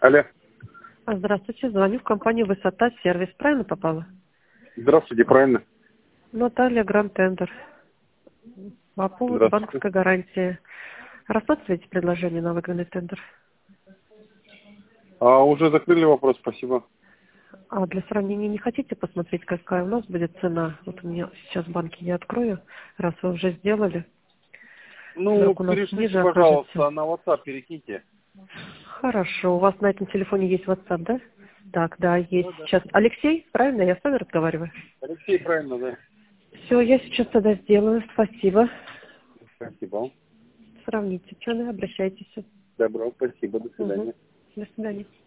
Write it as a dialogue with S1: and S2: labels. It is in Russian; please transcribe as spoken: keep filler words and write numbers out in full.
S1: Алло.
S2: А, Здравствуйте, звоню в компанию «Высота Сервис». Правильно попала?
S1: Здравствуйте, правильно.
S2: Наталья, Гранд Тендер. По поводу
S1: Здравствуйте.
S2: банковской гарантии. Рассматриваете предложение на выигранный тендер?
S1: А, уже закрыли вопрос, спасибо.
S2: А для сравнения не хотите посмотреть, какая у нас будет цена? Вот у меня сейчас банки не открою, раз вы уже сделали.
S1: Ну,
S2: Вдруг у нас
S1: перешлите,
S2: ниже окажется.
S1: пожалуйста, на WhatsApp перекиньте.
S2: Хорошо, у вас на этом телефоне есть WhatsApp, да? Так, да, есть.
S1: Да, да.
S2: Сейчас Алексей, правильно? Я с вами разговариваю?
S1: Алексей, правильно, да.
S2: Все, я сейчас тогда сделаю. Спасибо.
S1: Спасибо.
S2: Сравните цены, обращайтесь.
S1: Добро, спасибо, до свидания.
S2: Угу. До свидания.